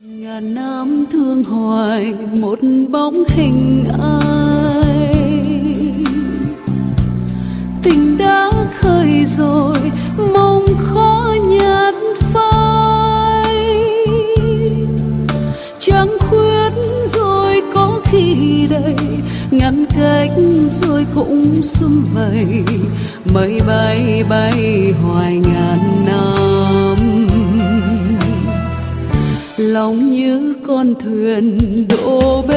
Ngàn năm thương hoài một bóng hình ai, tình đã khơi rồi mong khó nhạt phai. Trăng khuyết rồi có khi đầy, ngăn cách rồi cũng sum vầy, mây bay bay hoài ngàn năm. Lòng như con thuyền đổ bên